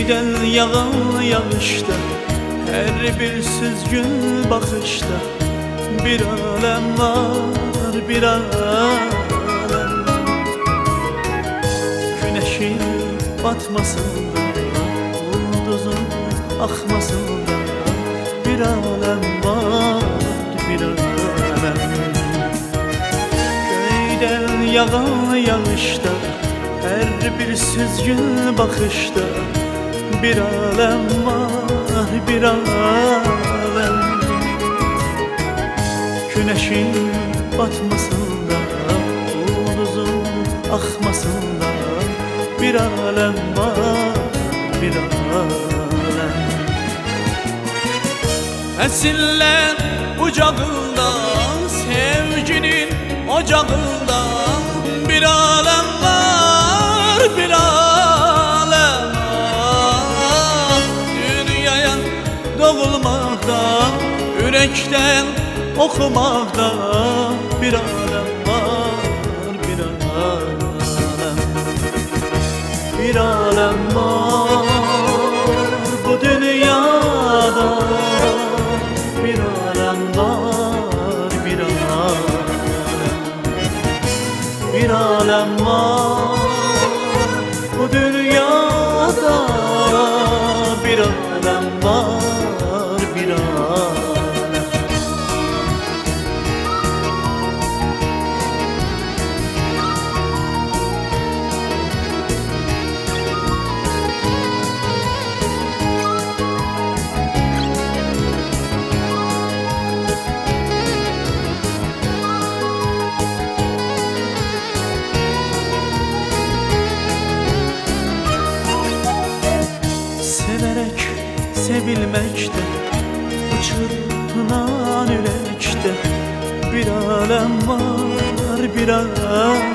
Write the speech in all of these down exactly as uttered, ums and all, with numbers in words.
Göyden yağan yağışta, her bir süzgün bakışta bir alem var, bir alem. Güneşin batmasında, yıldızın akmasında bir alem var, bir alem. Göyden yağan yağışta, her bir süzgün bakışta bir alem var, bir alem. Güneşin batmasında, yıldızın akmasında bir alem var, bir alem. Esiller bucağında, sevginin ocağında bir alem var, bir alem. Dünyaya doğulmakta, yürekten okumakta bir alem var, bir alem. Bir alem var bu dünyada, bir alem var, bir alem. Bir alem var bu dünyada, bir alem var, bir alem. Severek sevilmekte, bu çırpınan yürekte bir alem var, bir alem.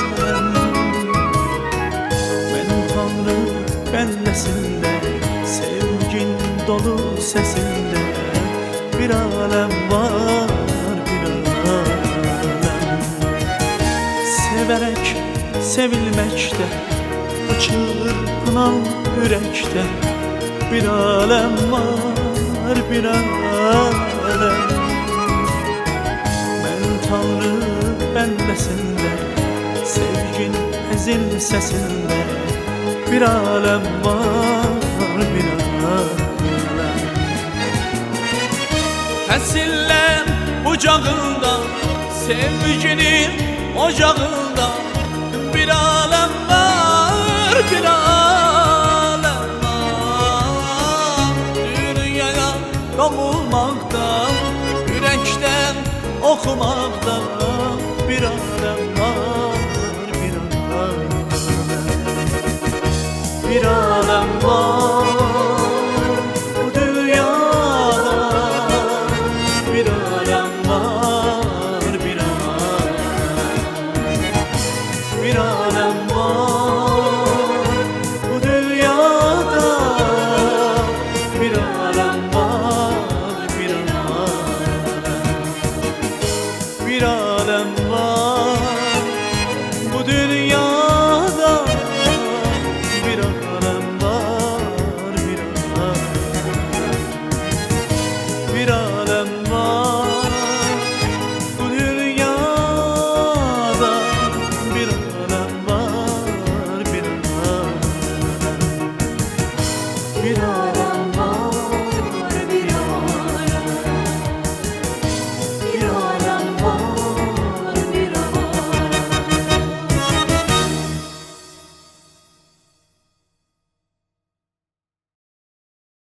Ben Tanrı benlesinde, sevgin dolu sesinde bir alem var, bir alem. Severek sevilmekte, bu çırpınan yürekte bir alem var, bir alem. Ben Tanrı benlesinde, sevgin ezil sesinde bir alem var, bir alem. Esiller bucağında, sevginin ocağında bir alem var, bir alem. Dünyaya doğulmakta, yürekten okumakta bir alem var, bir alem. Bir alem.